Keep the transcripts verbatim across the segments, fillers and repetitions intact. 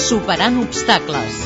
Superant obstacles.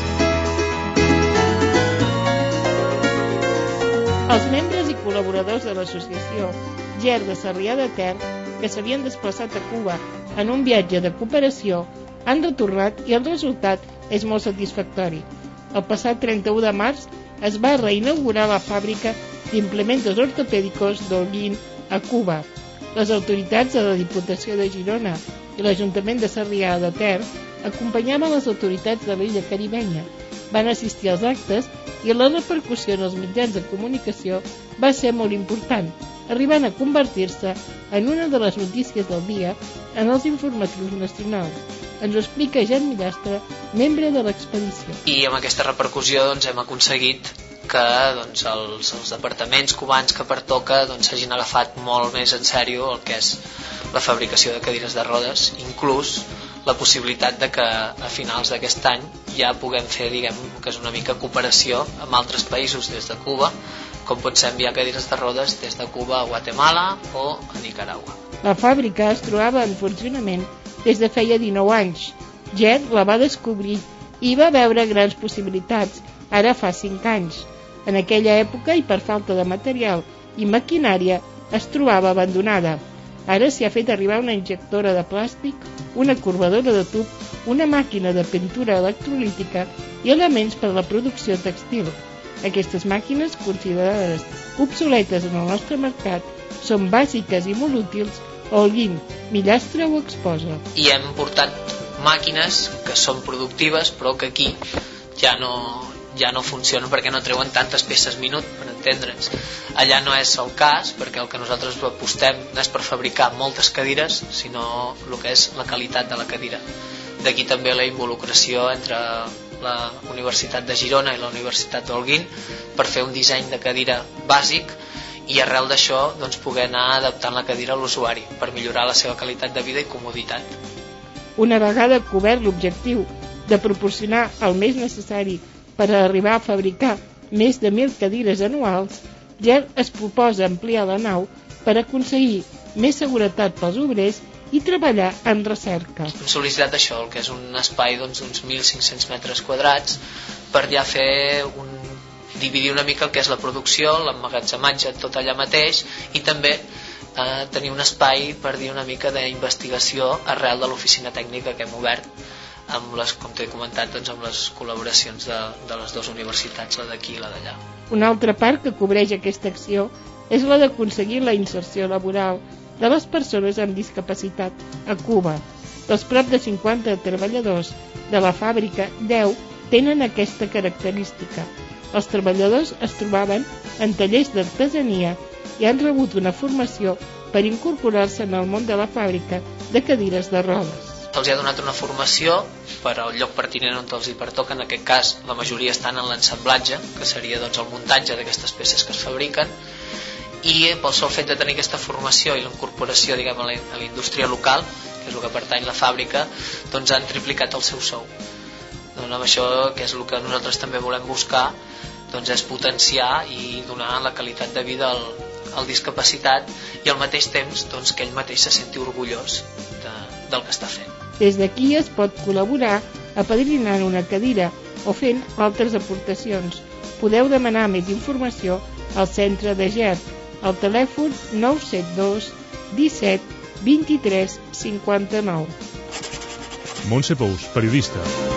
Els membres i col·laboradors de l'associació Ger de Sarrià de Ter, que s'havien desplaçat a Cuba en un viatge de cooperació, han retornat i el resultat és molt satisfactori. El passat trenta-u de març es va reinaugurar la fàbrica d'implementos ortopèdicos d'Holguín a Cuba. Les autoritats de la Diputació de Girona i l'Ajuntament de Sarrià de Ter acompanyaven les autoritats de l'illa caribenya. Van assistir als actes i la repercussió en els mitjans de comunicació va ser molt important, arribant a convertir-se en una de les notícies del dia en els informatius nacionals. Ens ho explica Jan Millastre, membre de l'expedició. I amb aquesta repercussió doncs, hem aconseguit que doncs, els, els departaments cubans que pertoca doncs, s'hagin agafat molt més en sèrio el que és la fabricació de cadires de rodes, inclús la possibilitat de que a finals d'aquest any ja puguem fer, diguem, que és una mica cooperació amb altres països des de Cuba, com pot ser enviar cadires de rodes des de Cuba a Guatemala o a Nicaragua. La fàbrica es trobava en funcionament des de feia dinou anys. Ger la va descobrir i va veure grans possibilitats, ara fa cinc anys. En aquella època, i per falta de material i maquinària, es trobava abandonada. Ara s'hi ha fet arribar una injectora de plàstic, una corbadora de tub, una màquina de pintura electrolítica i elements per a la producció textil. Aquestes màquines, considerades obsoletes en el nostre mercat, són bàsiques i molt útils. Holguín, Millastre ho exposa. I hem portat màquines que són productives però que aquí ja no, ja no funcionen perquè no treuen tantes peces minut, per entendre'ns. Allà no és el cas, perquè el que nosaltres apostem no és per fabricar moltes cadires, sinó el que és la qualitat de la cadira. D'aquí també la involucració entre la Universitat de Girona i la Universitat d'Holguín per fer un disseny de cadira bàsic i arrel d'això doncs, poder anar adaptant la cadira a l'usuari per millorar la seva qualitat de vida i comoditat. Una vegada cobert l'objectiu de proporcionar el més necessari per arribar a fabricar més de mil cadires anuals, Ger es proposa ampliar la nau per aconseguir més seguretat pels obrers i treballar en recerca. Hem sol·licitat això, el que és un espai d'uns doncs, mil cinc-cents metres quadrats per ja fer un dividir una mica el que és la producció, l'emmagatzematge tot allà mateix i també eh, tenir un espai per dir una mica d'investigació arrel de l'oficina tècnica que hem obert amb les, com t'he comentat, doncs, amb les col·laboracions de, de les dues universitats, la d'aquí i la d'allà. Una altra part que cobreix aquesta acció és la d'aconseguir la inserció laboral de les persones amb discapacitat a Cuba. Dels prop de cinquanta treballadors de la fàbrica, deu tenen aquesta característica. Els treballadors es trobaven en tallers d'artesania i han rebut una formació per incorporar-se en el món de la fàbrica de cadires de rodes. Se'ls ha donat una formació per al lloc pertinent on els hi pertoca, en aquest cas la majoria estan en l'ensamblatge, que seria doncs, el muntatge d'aquestes peces que es fabriquen, i pel sol fet de tenir aquesta formació i la incorporació diguem, a la indústria local, que és el que pertany la fàbrica, doncs han triplicat el seu sou. Doncs amb això, que és el que nosaltres també volem buscar, doncs és potenciar i donar la qualitat de vida al, al discapacitat i al mateix temps doncs, que ell mateix se senti orgullós de, del que està fent. Des d'aquí es pot col·laborar apadrinant una cadira o fent altres aportacions. Podeu demanar més informació al centre de Ger, al telèfon nou set dos disset vint-i-tres cinquanta-nou. Montse Pous, periodista.